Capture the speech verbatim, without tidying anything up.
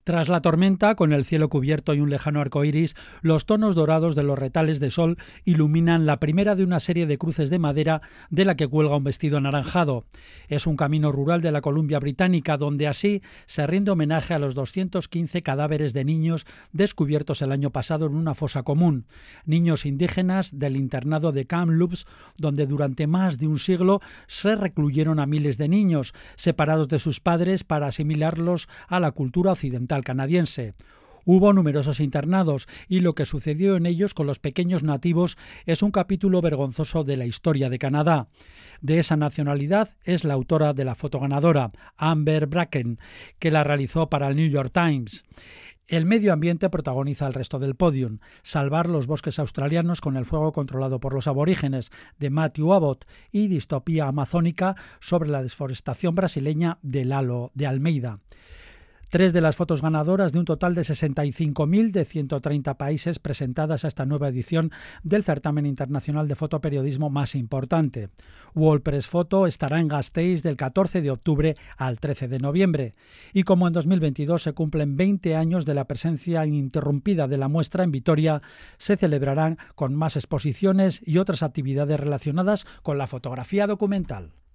Tras la tormenta, con el cielo cubierto y un lejano arco iris, los tonos dorados de los retales de sol iluminan la primera de una serie de cruces de madera de la que cuelga un vestido anaranjado. Es un camino rural de la Columbia Británica, donde así se rinde homenaje a los doscientos quince cadáveres de niños descubiertos el año pasado en una fosa común. Niños indígenas del internado de Kamloops, donde durante más de un siglo se recluyeron a miles de niños, separados de sus padres para asimilarlos a la cultura occidental canadiense. Hubo numerosos internados y lo que sucedió en ellos con los pequeños nativos es un capítulo vergonzoso de la historia de Canadá. De esa nacionalidad es la autora de la foto ganadora, Amber Bracken, que la realizó para el New York Times. El medio ambiente protagoniza el resto del podium. Salvar los bosques australianos con el fuego controlado por los aborígenes, de Matthew Abbott, y Distopía amazónica sobre la desforestación brasileña de Lalo de Almeida. Tres de las fotos ganadoras de un total de sesenta y cinco mil de ciento treinta países presentadas a esta nueva edición del certamen internacional de fotoperiodismo más importante. World Press Photo estará en Gasteiz del catorce de octubre al trece de noviembre. Y como en dos mil veintidós se cumplen veinte años de la presencia ininterrumpida de la muestra en Vitoria, se celebrarán con más exposiciones y otras actividades relacionadas con la fotografía documental.